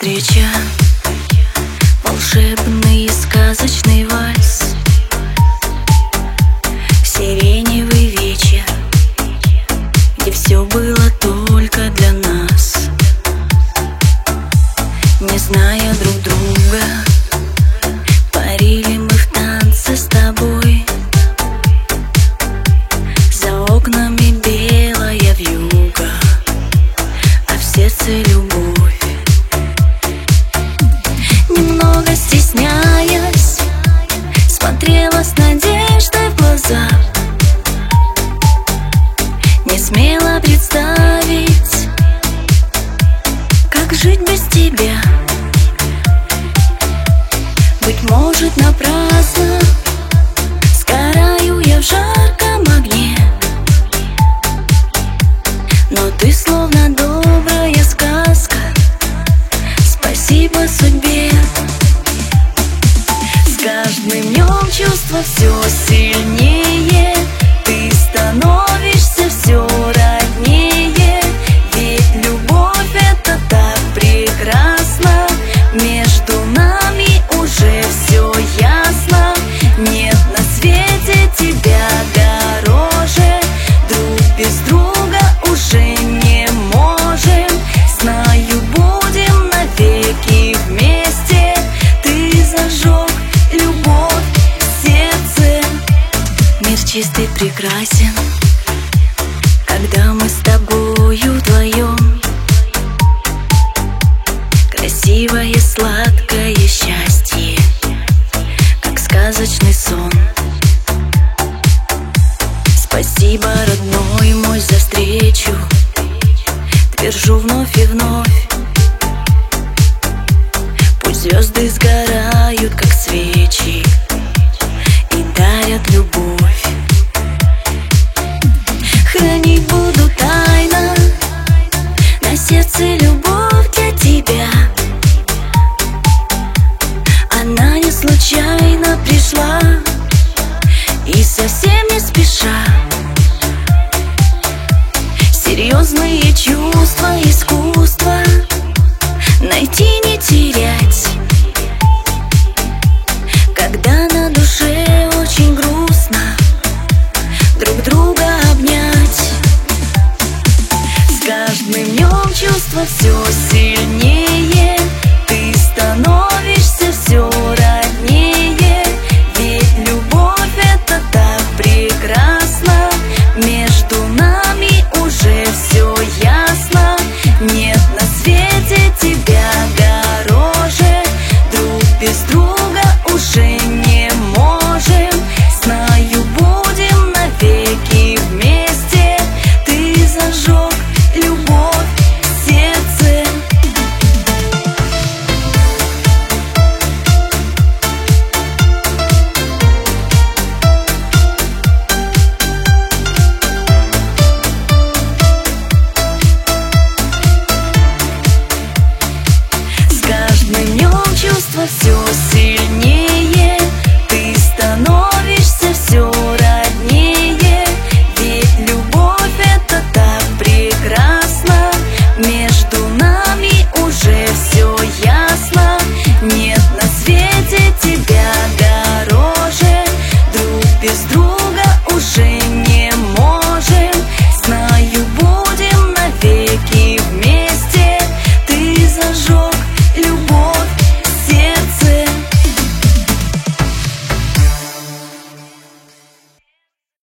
встреча, волшебный и сказочный вальс, сиреневый вечер, где все было только для нас. Не зная друг друга, парили мы в танце с тобой. За окнами белая вьюга, а в сердце любовь. Немного стесняясь, смотрела с надеждой в глаза. Не смела представить, как жить без тебя. Быть может, напрасно сгораю я в жарком огне, но ты словно добрая сказка. Спасибо судьбе. С каждым днем чувства все сильнее, ты становишься все роднее. Ведь любовь — это так прекрасно, между нами уже все ясно. Нет на свете тебя дороже, друг без друга уже не можем. Знаю, будем навеки вместе, ты зажег любовь в сердце. Мир чистый, прекрасен, когда мы с тобою вдвоем. Красивое, сладкое счастье, как сказочный сон. Спасибо, родной мой, за встречу, твержу вновь и вновь. Пусть звезды сгорают, как свечи, и дарят любовь. Хранить буду тайно на сердце любовь для тебя. Она не случайно пришла и совсем не спеша. Серьезные чувства, искусство найти, не терять, когда на душе очень грустно, друг друга обнять. С каждым днем чувства все сильнее,